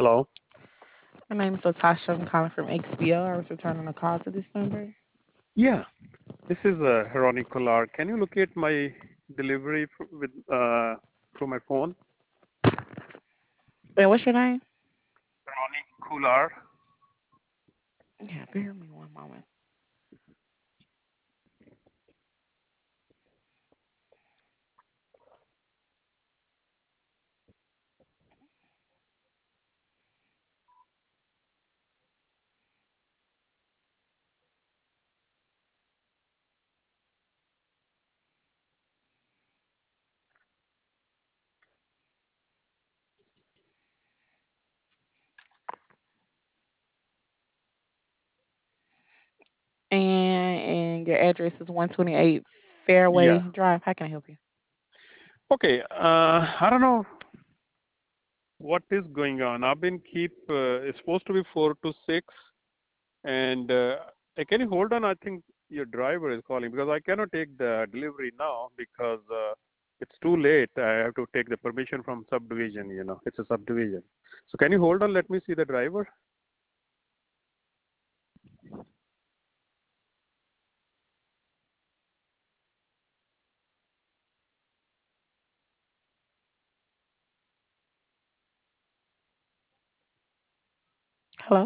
Hello. My name is Latasha. I'm calling from XBO. I was returning a call to this number. Yeah, this is Ronnie Kolar. Can you locate my delivery with through my phone? And what's your name? Ronnie Kolar. Yeah, bear with me one moment. And your address is 128 Fairway Yeah. Drive. How can I help you? Okay. I don't know what is going on. I've been keep. It's supposed to be 4 to 6, and can you hold on? I think your driver is calling because I cannot take the delivery now because it's too late. I have to take the permission from subdivision. It's a subdivision. So can you hold on? Let me see the driver. Hello?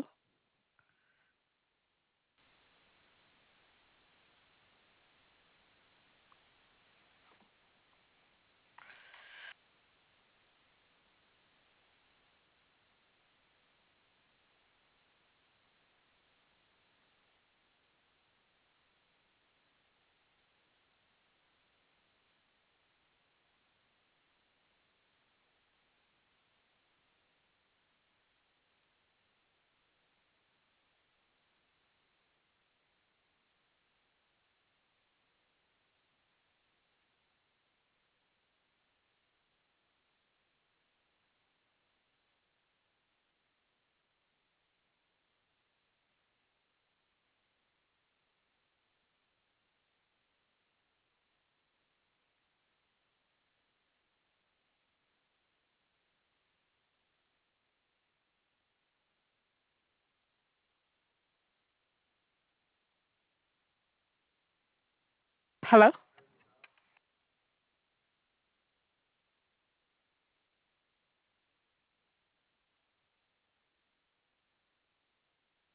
Hello?